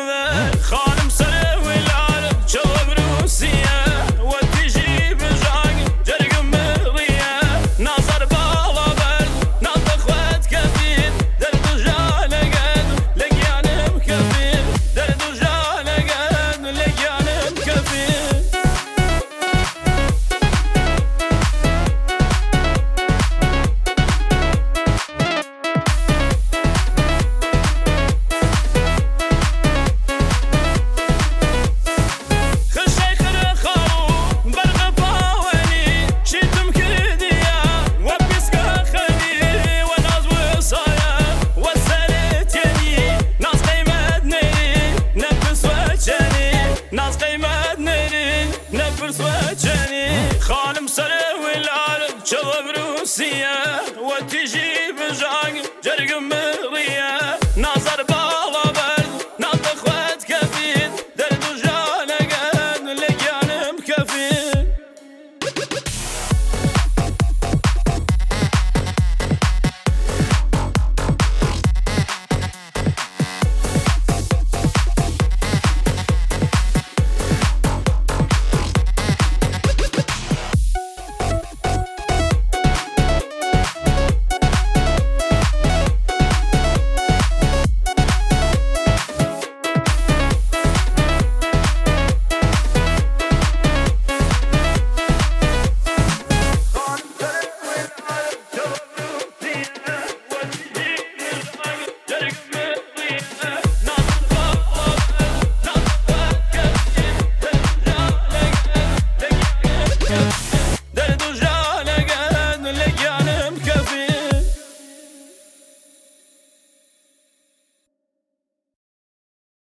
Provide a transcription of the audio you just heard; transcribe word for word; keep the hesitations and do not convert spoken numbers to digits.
بمن خانم سر ولاد جواب روسیه و تیجی بجاگ جرگم بغیه نظر بالا برد نظر خوات کفیر در دو جالگد لگیانم کفیر در دو جالگد لگیانم کفیر ناز قیمت نرین نفرس و جنی خانم سر ولاد جواب روسیه و تیجی بجاگ